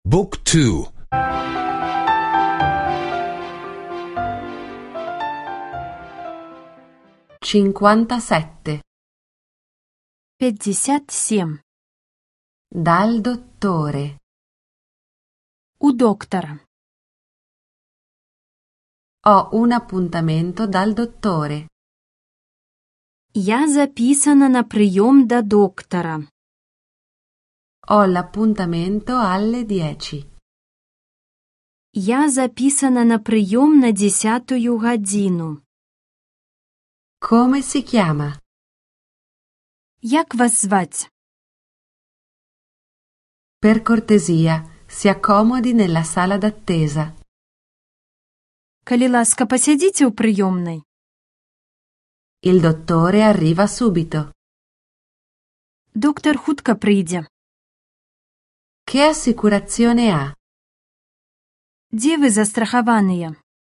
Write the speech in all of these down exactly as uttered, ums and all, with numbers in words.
บุ๊กทู cinquantasette пятьдесят семь. Dal dottore. У доктора. Ho un appuntamento dal dottore. Я записана на прийом до доктора. Ho l'appuntamento alle dieci. Я записана на прийом на десятую годину. Come si chiama? Як вас звать? Per cortesia, si accomodi nella sala d'attesa. Калі ласка, посядзіце ў прыёмнай. Il dottore arriva subito. Доктор хутка прыйдзе. Che assicurazione ha? Дзе вы застрахаваныя?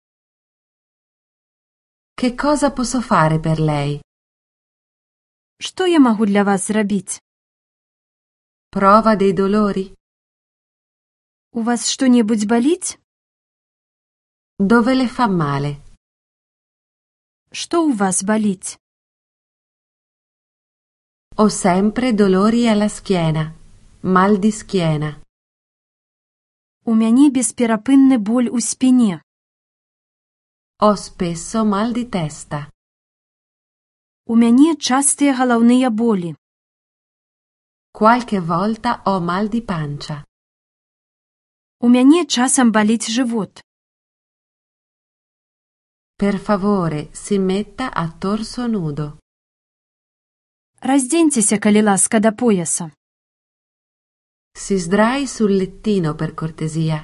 Che cosa posso fare per lei? Што я магу для вас зрабіць? Prova dei dolori? У вас што-небудзь баліць? Dove le fa male? Што ў вас баліць? Ho sempre dolori alla schiena, mal di schiena. У мяне бесперапынны боль у спіне. Ho spesso mal di testa. У мяне частыя галаўныя болі. Qualche volta ho mal di pancia. У мяне часам баліць жывот. Per favore, si metta a torso nudo. Раздзеньцеся, калі ласка, да пояса. Si sdrai sul lettino, per cortesia.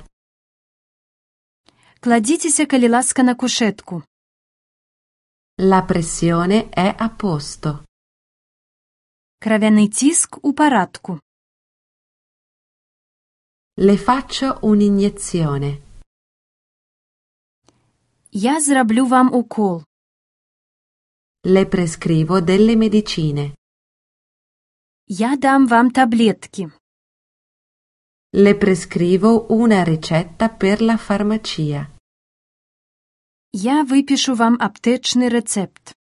Кладзіцеся, калі ласка, на кушетку. La pressione è a posto. Кравяны ціск у парадку. Le faccio un'iniezione. Я зраблю вам укол. Le prescrivo delle medicine. Я дам вам таблетки. Le prescrivo una ricetta per la farmacia. Я выпишу вам аптэчны рэцэпт.